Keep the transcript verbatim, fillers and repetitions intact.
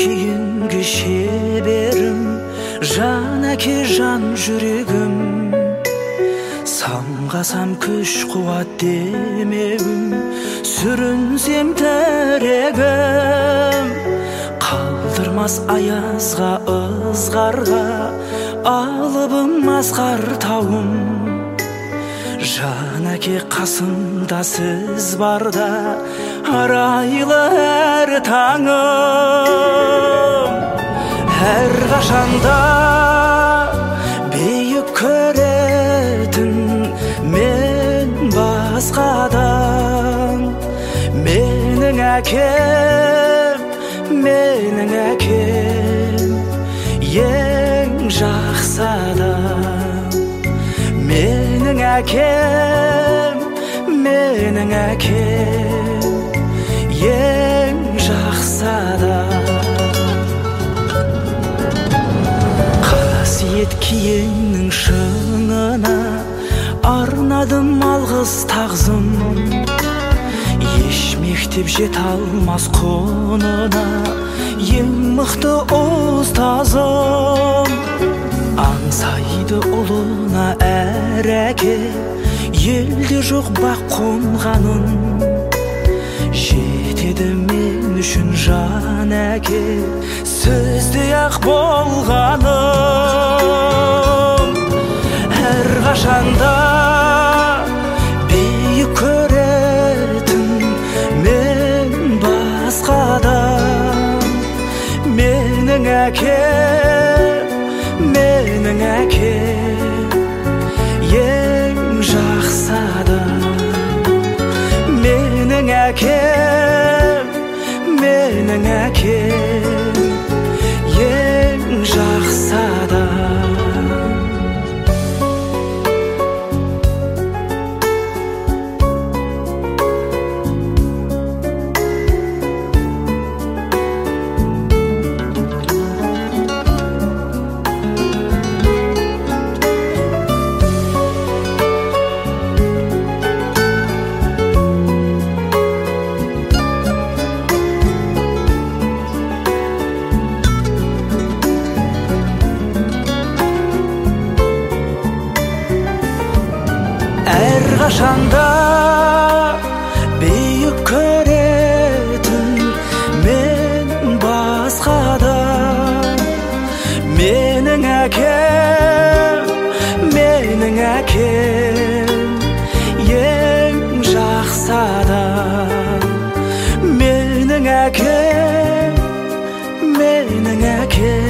кейінгі шеберім, жан әке жан жүрегім. Самғасам күш қуат демеуім, сүрінсем тірегім. Қалдырмас аязға ызғарға, алыбым асқар тауым. Жан әке қасымда сіз барда, арайлы әр таңым. Әр қашанда бейік көретін мен басқадан. Менің әкем, менің әкем, ең жақсы адам. Менің әкем, менің әкем, ең жақсы адам. Қасиет киеңнің шыңына арнадым алғыс тағзым. Еш мектеп жете алмас құнына ең мықты ұстазым. Аңсайды ұлына әр әке, елде жоқ бақ қонғаным. Жетеді мен үшін жан әке, сізде ақ болғаным. Әр қашанда бейік көретін мен басқадан. Менің әкем, менің әкем, ең жақсы адам. Менің әкем, менің әкем, ең жақсы адам. Әр қашанда бейік көретін мен басқадан. Менің әкем, менің әкем, ең жақсы адам. Менің әкем, менің әкем,